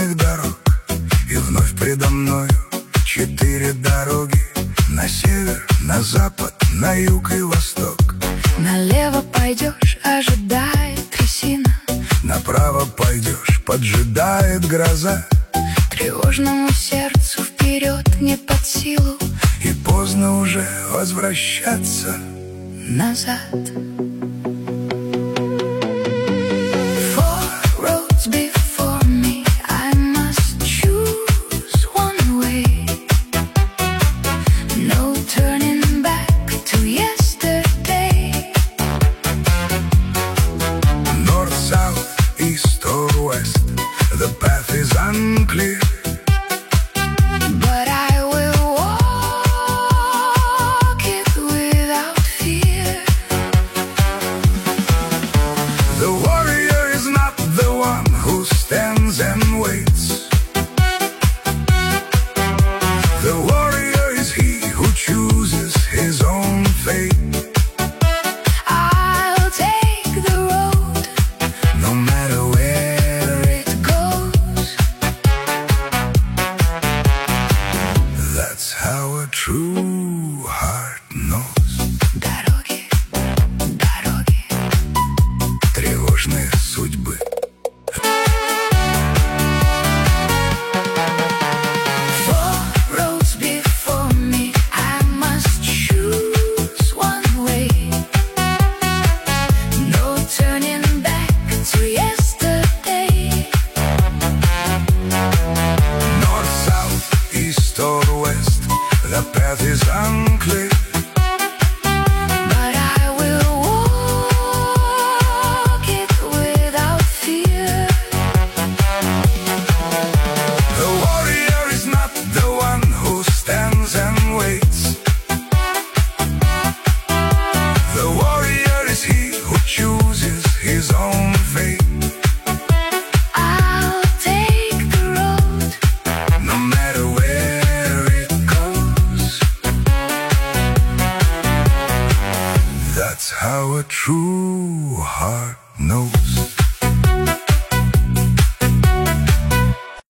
разных дорог. И вновь предо мною 4 дороги: на север, на запад, на юг и восток. Налево пойдешь, ожидает трясина. Направо пойдешь, поджидает гроза. Тревожному сердцу вперед не под силу, И поздно уже возвращаться назад. Four roads before me, I must choose one way. No turning back to yesterday. North, south, east or west, the path is unclear. But I will walk it without fear. The warrior is not the one who stands and waits. The warrior is he who chooses his own fate. I'll take the road, No matter where it goes. That's how a true heart knows. Дороги, дороги. Тревожные судьбы. Four roads before me, I must choose one way. No turning back to yesterday. North, south, east or west, the path is unclear. But I will walk it without fear. The warrior is not the one who stands and waits. The warrior is he who chooses his own fate. I'll take the road, No matter where it goes. That's how a true heart knows.